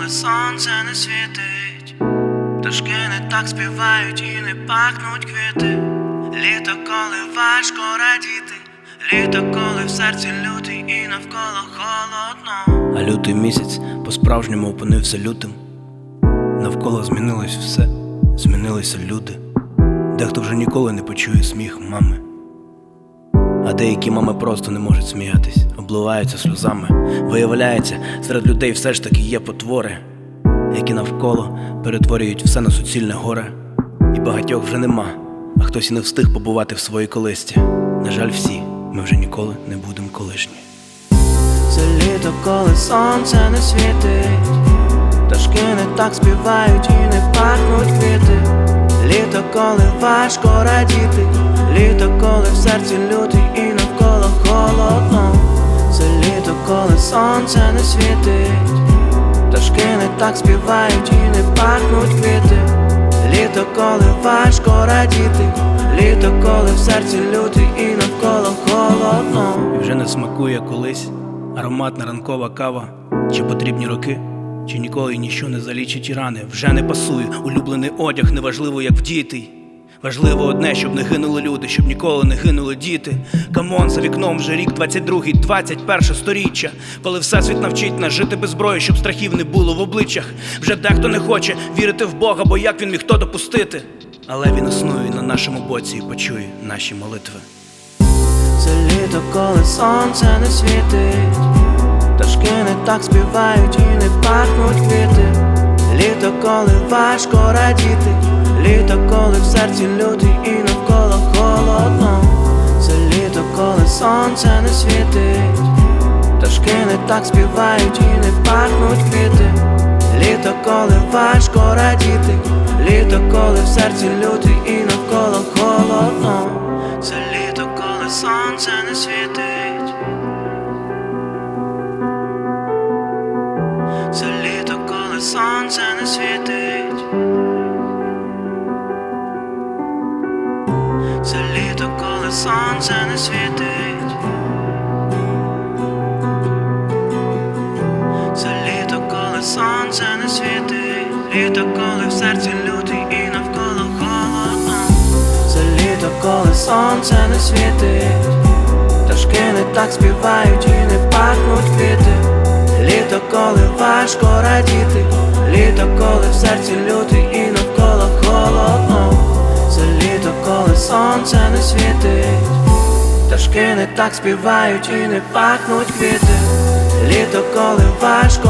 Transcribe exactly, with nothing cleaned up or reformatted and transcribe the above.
коли сонце не світить, пташки не так співають і не пахнуть квіти. Літо, коли важко радіти, літо, коли в серці лютий і навколо холодно. А лютий місяць по-справжньому опинився лютим. Навколо змінилось все, змінилися люди. Дехто вже ніколи не почує сміх мами, а деякі мами просто не можуть сміятись, обливаються сльозами. Виявляється, серед людей все ж таки є потвори, які навколо перетворюють все на суцільне горе. І багатьох вже нема, а хтось і не встиг побувати в своїй колисці. На жаль, всі ми вже ніколи не будемо колишні. Це літо, коли сонце не світить, пташки не так співають і не пахнуть квіти. Літо, коли важко радіти, літо, коли в серці лютий і навколо холодно. Це літо, коли сонце не світить, пташки не так співають і не пахнуть квіти. Літо, коли важко радіти, літо, коли в серці лютий і навколо холодно. І вже не смакує колись ароматна ранкова кава. Чи потрібні роки, чи ніколи і ніщо не залічить рани. Вже не пасує улюблений одяг, неважливо як вдітий. Важливо одне, щоб не гинули люди, щоб ніколи не гинули діти. Камон, за вікном вже рік двадцять другий, двадцять перше сторіччя, коли всесвіт навчить нас жити без зброї, щоб страхів не було в обличчях. Вже дехто не хоче вірити в Бога, бо як він міг то допустити. Але він існує на нашому боці і почує наші молитви. Це літо, коли сонце не світить, пташки не так співають і не пахнуть квіти. Літо, коли важко радіти, літо, коли в серці лютий і навколо холодно. Це літо, коли сонце не світить, пташки не так співають і не пахнуть квіти. Літо, коли важко радіти, літо, коли в серці лютий і навколо холодно. Це літо, коли сонце не світить, це літо, коли сонце не світить, це літо, коли сонце не світить, це літо, коли сонце не світить, літо, коли в серці лютий і навколо холодно. Це літо, коли сонце не світить, пташки не так співають і не пахнуть квіти. Літо, коли важко радіти, літо, коли в серці лютий і навколо холодно. Це літо, коли сонце не світить, пташки не так співають і не пахнуть квіти. Літо, коли важко